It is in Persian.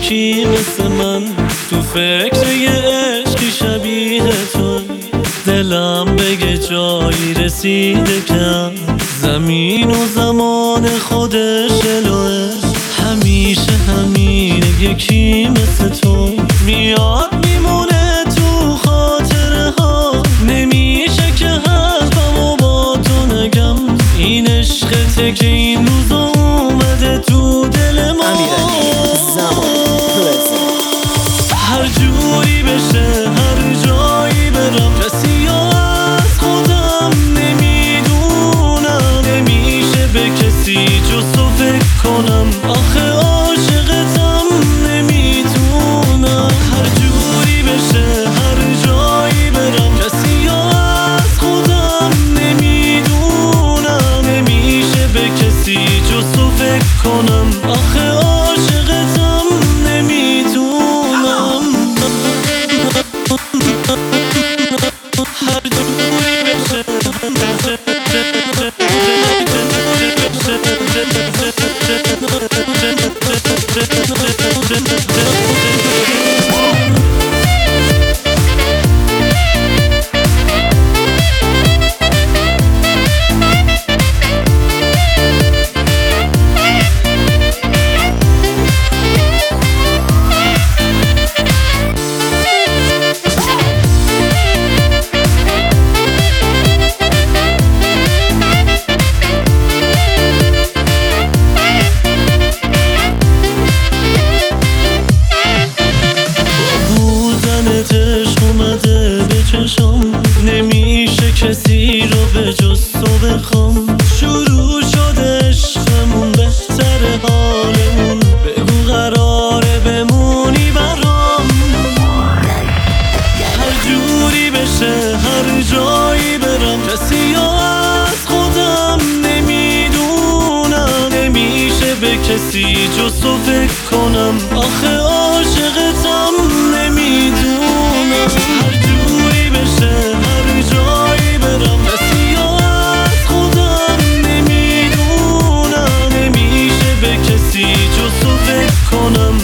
یکی مثل من تو فکر یه عشقی شبیه تو. دلم بگه جایی رسیده کم، زمین و زمان خودش الوه. همیشه همینه یکی مثل تو، میاد میمونه تو خاطره ها. نمیشه که حرفمو با تو نگم، این عشقته که این روزا اومده تو دل ما. هر جوری بشه هر جایی برم، کسی از خودم نمیدونم. نمیشه به کسی جز تو فکر کنم، آخه عاشقتم نمیتونم. هر جوری بشه هر جایی برم، کسی از خودم نمیدونم. نمیشه به کسی جز تو فکر کنم، آخه عاشقتم نمیتونم. هر جوری بشه نمیشه کسی رو به جز تو بخوام. شروع شده عشقمون، بهتره حالمون. بگو قراره بمونی برام. هر جوری بشه هر جایی برم، کسی از خودم نمیدونم. نمیشه به کسی جز تو فکر کنم، آخه عاشقتم نمیدونم. هر جوری بشه هر جایی برم، کسی از خودم نمیدونم. نمیشه به کسی جز تو فکر کنم،